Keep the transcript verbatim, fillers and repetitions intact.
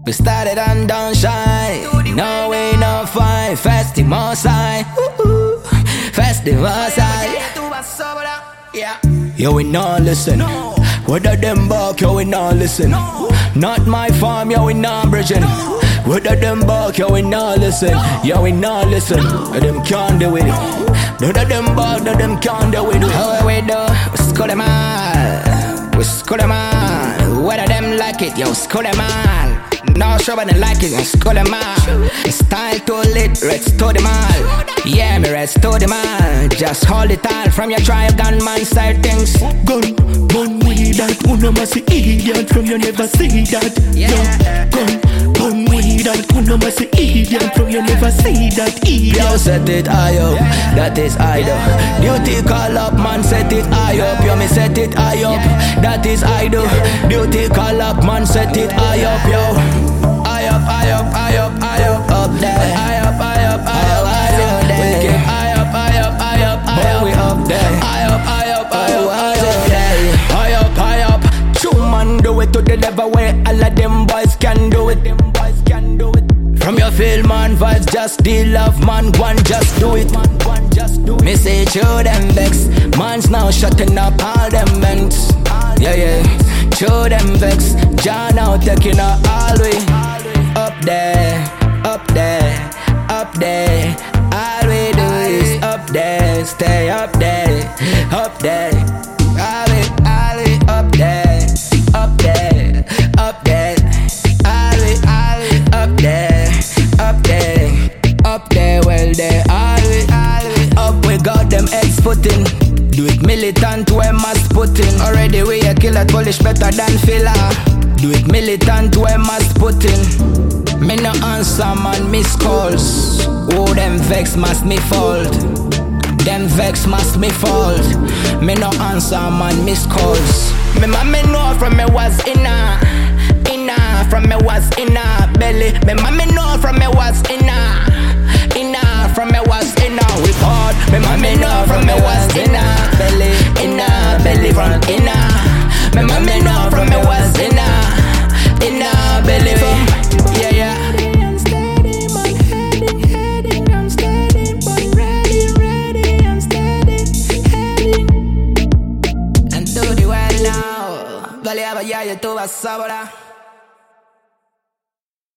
We started and don't shine. No way, no fight. Festival side. Festival side. Yeah. Yo, we not listen. Whether them bark, yo, we not listen. Not my farm, yo, we not bridging. Whether them bark, yo, we not listen. Yo, we not listen. Them can't do it. None of them bark, none of them can't do it. How we do? We school them all. We school them all. Whether them like it, yo, school them all. No sure but they like it, yo, school them all. Style too lit, rest to them all. Yeah, me rest to them all. Just hold it all from your trial gunman side things. Gun, gun weed that, uno must idiot from you never see that. Yeah. No, gun, gun weed that, uno must idiot from you never see that. Idiot. Yo, set it high up, that is idle. Duty call up, man, set it high up. Yo, me set it high up, that is idle. Duty call up, man, set it high up, yo. High up, high up, high up, high up, up there. High up, high up, high up, high up there. High up, high up, high up, high up, we up there. High up, high up, high up, high up there. High up, high up. True man do it to the level where all of them boys can do it. Them boys can do it. From your feel man vibes, just the love man, one just do it. One just do it. Me say show them vex. Man's now shutting up all them vents. Yeah, yeah. Show them vex. John now taking her all way. Up there, up there, up there. All we do is up there, stay up there, up there. All we, all we up there, up there, up there. All we, all we up there, up there, up there. Well there, all we, all we up. We got them heads footing. Do it militant, where must put in. Already we a killer, polish better than filler. Do it militant, where must put in. Me no answer man, miss calls. Oh, them vex must me fold. Them vex must me fold. Me no answer man, miss calls. Me mommy know from me was inna, inna. From me was inna belly. Me mommy know from me was inna, inna. From me was inna we hard. Me mommy know from me was inna belly, inna belly from inna. Me mommy know from me was inna, inna belly from. Yeah, yeah. I'm steady, but heading, heading. I'm steady, but ready, ready. I'm steady, heading. And do the well now. Vale, vaya, yo tú vas a